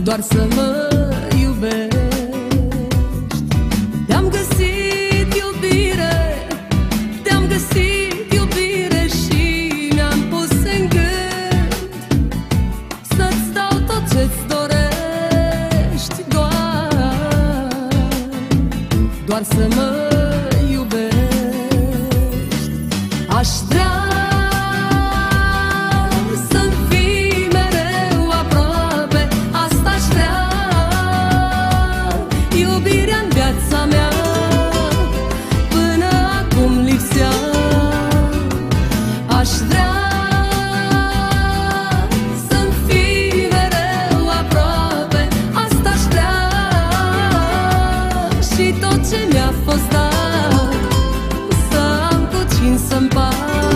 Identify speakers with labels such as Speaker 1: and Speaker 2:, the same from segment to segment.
Speaker 1: doar să mă iubești. Te-am găsit iubire, te-am găsit iubire și mi-am pus în gând să-ți dau tot ce-ți dorești, doar să mă iubești. Aș vrea să-mi fii mereu aproape, asta aș vrea, iubirea-n viața mea până acum lipsea. Aș vrea să-mi fii mereu aproape, asta aș vrea, și tot ce mi-a fost dat să am cu cine să-mi împart.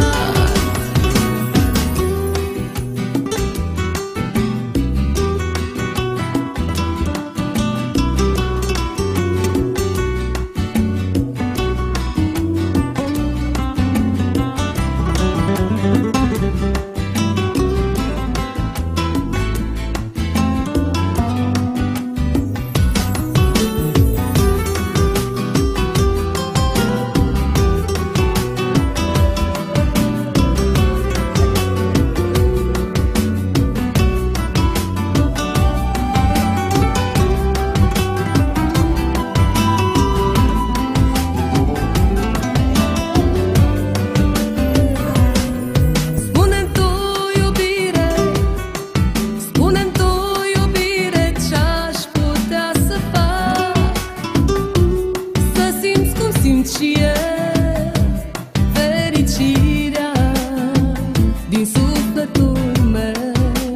Speaker 1: Și e fericirea din sufletul meu.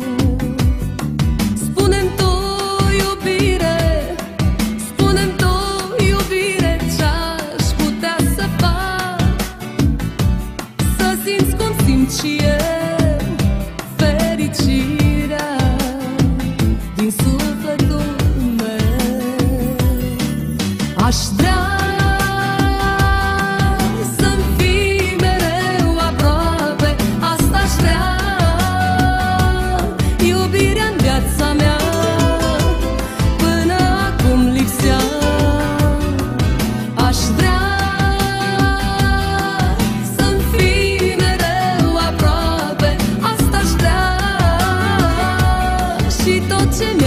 Speaker 1: Spune-mi tu, iubire, spune-mi tu, iubire, ce-aș putea să fac să simți cum simt și eu fericirea din sufletul meu. Aș vrea și tot ce